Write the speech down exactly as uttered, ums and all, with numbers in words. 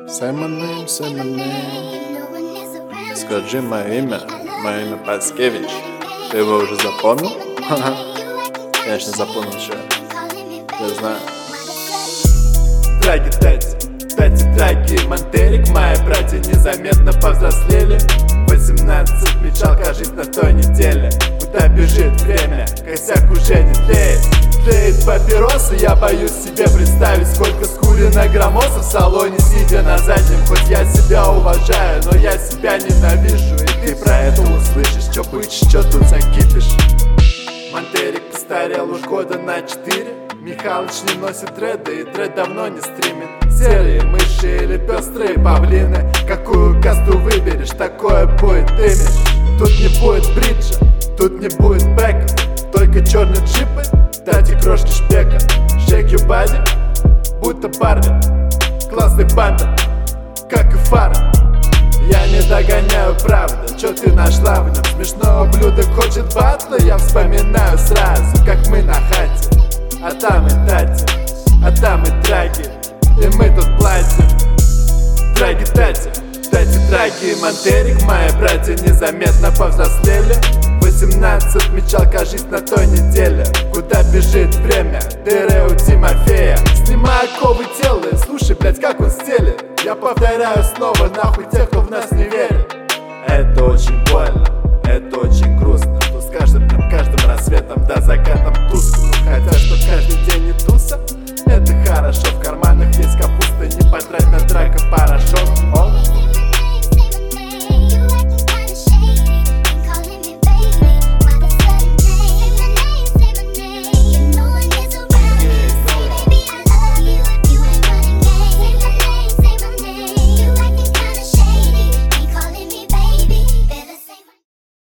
Say my name, say my name. Скажи мое имя, мое имя Паскевич. Ты его уже запомнил? Конечно, запомнил, что я знаю. Драги, дайте, дайте драги, Монтерик. Мои братья незаметно повзрослели. Восемнадцать отмечалка, жизнь на той неделе. Куда бежит время, косяк уже не тлеет. Тлеет папиросы, я боюсь себе представить, сколько скурено граммоса в салоне, сидя на заднем. Хоть я себя уважаю, но я себя ненавижу. И ты про это услышишь, чё бычишь, чё тут закипишь. Монтерик постарел уж года на четыре. Михалыч не носит дреды, и дред давно не стримит. Серые мыши или пестрые павлины, какую касту выберешь, такое будет имидж. Тут не будет бриджа, тут не будет бэка, только черные джипы, дайте крошки шпека. Shake your body, будто Барби, классный бампер, как и фара. Я не догоняю, правда, чё ты нашла в нем? Смешной ублюдок хочет батла, я вспоминаю сразу, как мы на хате. А там и тати, а там и драги, и мы тут платим. Драги, тати, тати, драги, Монтерик. Мои братья незаметно повзрослели. Восемнадцать отмечалка, жизнь на той неделе. Куда бежит время, дыры у Тимофея. Снимай оковы тела и слушай, блять, как он стелит. Я повторяю снова, нахуй тех, кто в нас не верит. Это очень больно, это очень грустно, что с каждым днем, каждым рассветом до закатом тускло. Хотя что каждый день не туса, это хорошо в кармане.